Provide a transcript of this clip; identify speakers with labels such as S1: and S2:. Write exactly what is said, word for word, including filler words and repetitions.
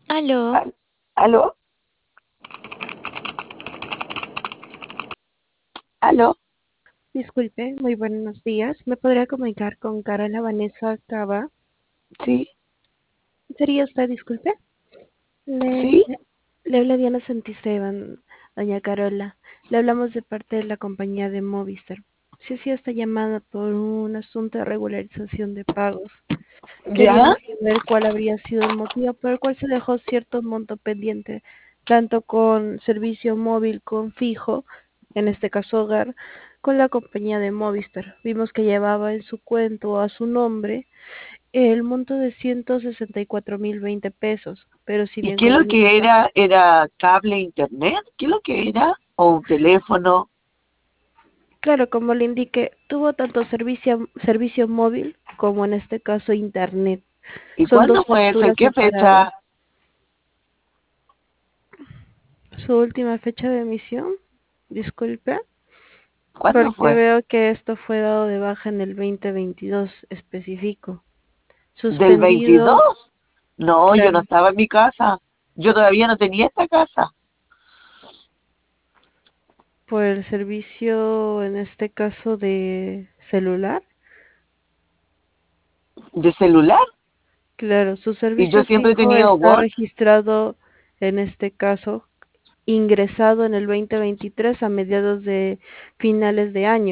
S1: Aló,
S2: Al- ¿Aló? ¿Aló?
S3: Disculpe, muy buenos días. ¿Me podría comunicar con Carola Vanessa Cava?
S2: Sí,
S3: ¿Sería usted, disculpe? Le,
S2: sí.
S3: le habla Diana Santisteban, doña Carola. Le hablamos de parte de la compañía de Movistar. Si hacía esta llamada por un asunto de regularización de pagos.
S2: ¿Ya?
S3: Queríamos saber cuál habría sido el motivo por el cual se dejó cierto monto pendiente, tanto con servicio móvil con fijo, en este caso hogar, con la compañía de Movistar. Vimos que llevaba en su cuento a su nombre el monto de ciento sesenta y cuatro mil veinte pesos, pero si
S2: ¿Y
S3: bien
S2: qué es
S3: como
S2: lo
S3: le
S2: que
S3: indica,
S2: era? ¿Era cable internet? ¿Qué es lo que era? ¿O un teléfono?
S3: claro, como le indiqué, tuvo tanto servicio, servicio móvil como en este caso internet.
S2: ¿Y
S3: Son dos
S2: cuándo fue eso? ¿En
S3: facturas
S2: qué
S3: separadas.
S2: fecha?
S3: Su última fecha de emisión, disculpe,
S2: ¿Cuándo
S3: porque
S2: fue?
S3: veo que esto fue dado de baja en el veinte veintidós específico.
S2: ¿Del
S3: Suspendido,
S2: veintidós? No, yo no
S3: claro,
S2: estaba en mi casa. Yo todavía no tenía esta casa.
S3: por el servicio, en este caso de celular.
S2: ¿De celular?
S3: Claro, su
S2: Y yo
S3: servicio
S2: siempre he
S3: fijo
S2: tenido
S3: está
S2: WOT.
S3: registrado, en este caso, ingresado en el veinte veintitrés a mediados de finales de año.